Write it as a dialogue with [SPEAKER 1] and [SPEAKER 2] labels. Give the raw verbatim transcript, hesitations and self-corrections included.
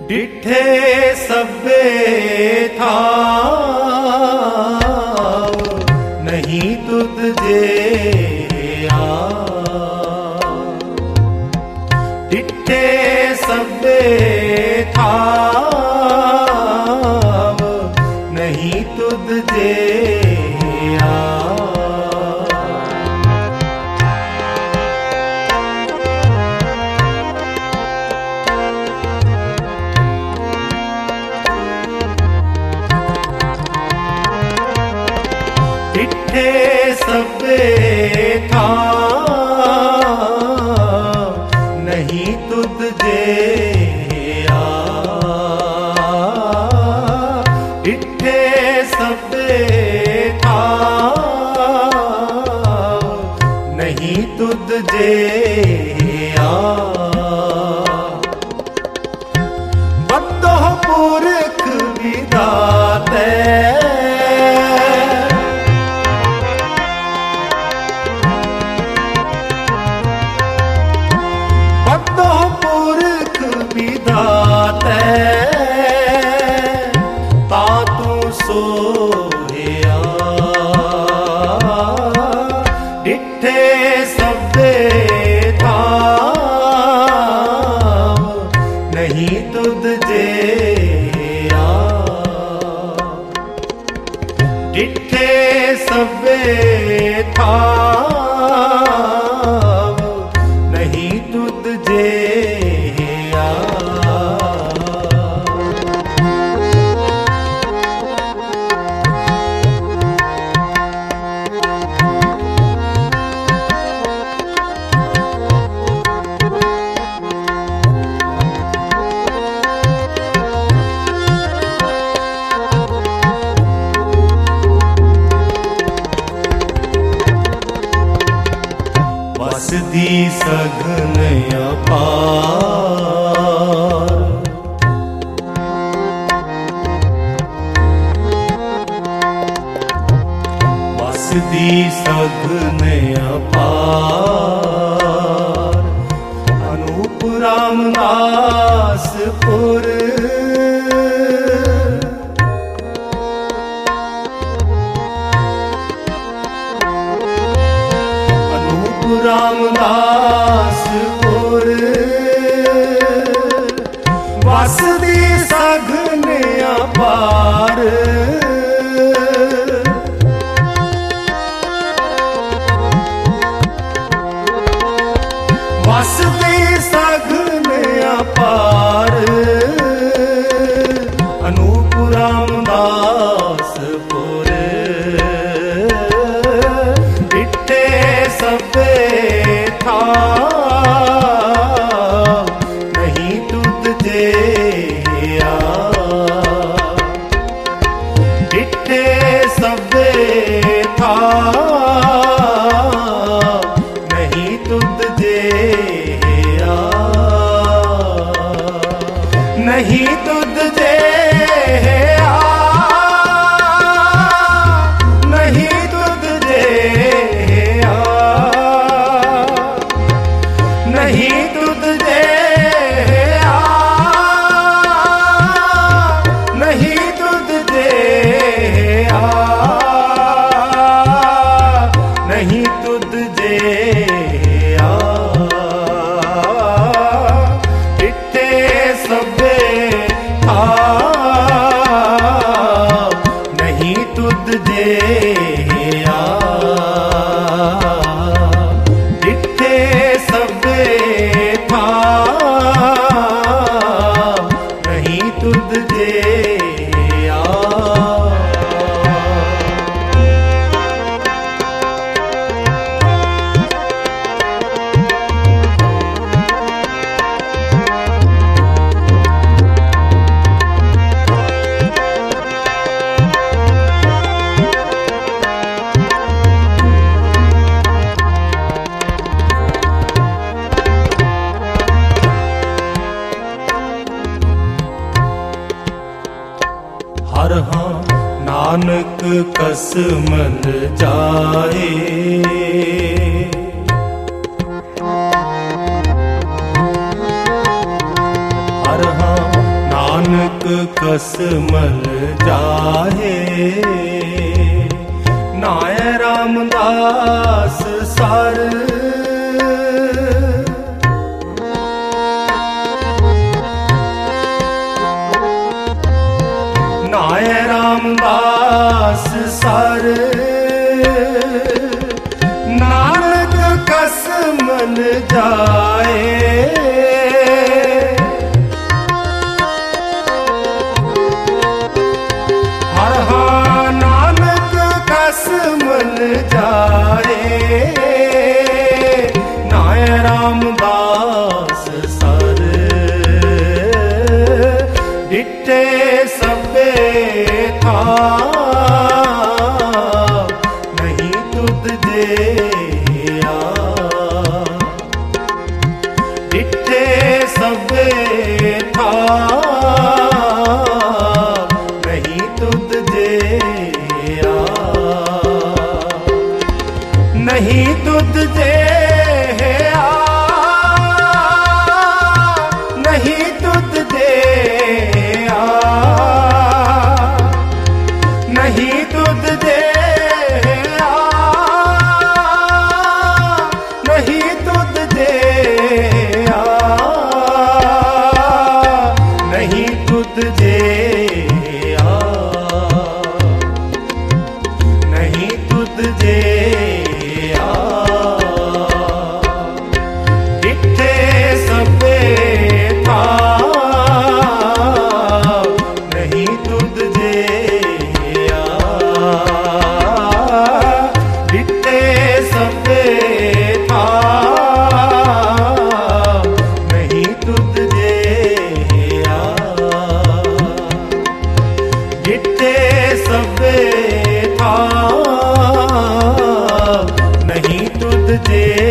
[SPEAKER 1] डिठे सब्बे था नहीं तुद जे आ, डिठे सब्बे था नहीं तुद जे आ। डिठे सब्बे था नहीं तुद जे आ, डिठे सब्बे था नहीं तुद जे आ। बद्दो पुरख विधाते विधाते तातू सोया, डिठे सब्बे था नहीं तुद जे आ, डिठे सब्बे था नहीं तुद जे वसदी सघन अपार, वसदी सघन अपार, अनूप रामदासपुर रामदासपुर, वसदी सघन अपार, वसदी सघन अपार, अनूप रामदासपुर, डिठे सब्बे था नहीं तुद जे आ, डिठे सब्बे था नहीं तुद जे आ, नहीं तुद जे आ, नहीं तुद जे आ, नहीं तुद जे आ, नहीं तुद जे आ, नहीं तुद जे आ, डिठे सब्बे था नहीं तुद जे आ, डिठे सब्बे था नहीं तुद जे आ। हर हाँ नानक कसमल जाए, हर हाँ नानक कसमल जाहे, नाय रामदास सर। नाय रामदास सर, नानक कसमल जाए। हर हाँ नानक कसमल जाए, नाय रामदास सर। डिठे सबे था नहीं तुध जेया, डिठे सबे था नहीं तुध जेया, नहीं तुध जेया, नहीं तुध जेया, नहीं तुध जेया, नहीं तुध जेया, नहीं तुध जेया, नहीं तुध जेया। डिठे सबे था नहीं तुध जेया, डिठे सबे था नहीं तुध जेया, डिठे सबे था नहीं तुध जेया।